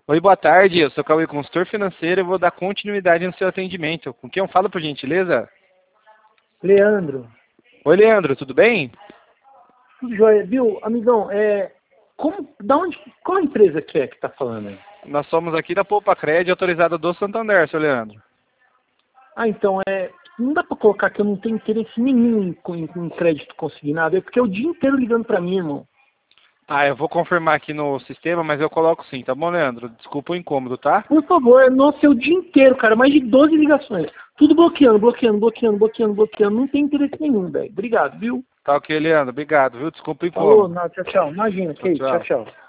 Oi, boa tarde. Eu sou Cauê, consultor financeiro. Eu vou dar continuidade no seu atendimento. Com quem eu falo, por gentileza? Leandro, Oi, Leandro, tudo bem? tudo jóia. Viu, amigão, qual a empresa que é que tá falando aí? Nós somos aqui da Poupa Cred, autorizada do Santander, seu Leandro. Então, não dá pra colocar que eu não tenho interesse nenhum em crédito consignado, é porque é o dia inteiro ligando pra mim, irmão. Eu vou confirmar aqui no sistema, mas eu coloco sim, tá bom, Leandro? Desculpa o incômodo, tá? Por favor, nossa, é o dia inteiro, cara, mais de 12 ligações. Tudo bloqueando, bloqueando, bloqueando, bloqueando, bloqueando. Não tem interesse nenhum, velho. Obrigado, viu? Tá ok, Leandro. Obrigado, viu? Desculpa o Falou, incômodo. não, tchau, tchau. Imagina, Tchau, que isso, tchau, tchau. tchau.